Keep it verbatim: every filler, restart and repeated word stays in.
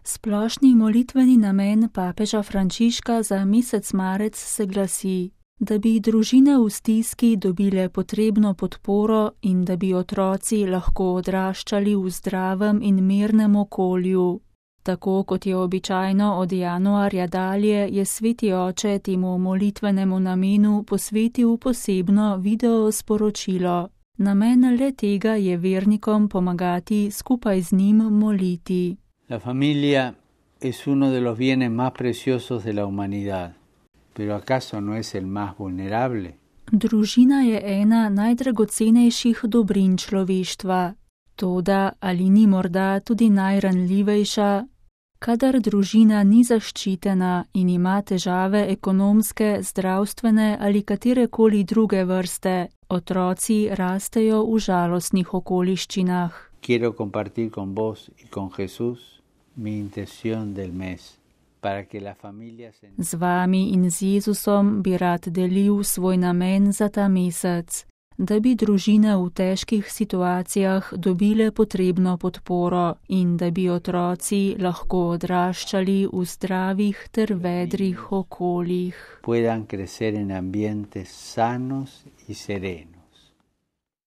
Splošni molitveni namen papeža Frančiška za mesec marec se glasi, da bi družine v stiski dobile potrebno podporo in da bi otroci lahko odraščali v zdravem in mirnem okolju. Tako kot je običajno od januarja dalje, je sveti oče temu molitvenemu namenu posvetil posebno video sporočilo. Namen le tega je vernikom pomagati skupaj z njim moliti. La familia es uno de los bienes más preciosos de la humanidad, pero acaso no es el más vulnerable? Družina je ena najdragocenejših dobrin človeštva. Toda ali ni morda tudi najranljivejša? Kadar družina ni zaščitena in ima težave ekonomske, zdravstvene ali katerekoli druge vrste, otroci rastejo v žalostnih okoliščinah. Quiero compartir con vos y con Jesús mi intención del mes, para que la familia se... Z vami in z Jezusom bi rad delil svoj namen za ta mesec, da bi družine v težkih situacijah dobile potrebno podporo in da bi otroci lahko odraščali v zdravih ter vedrih okoljih. Puedan crecer en ambientes sanos y serenos.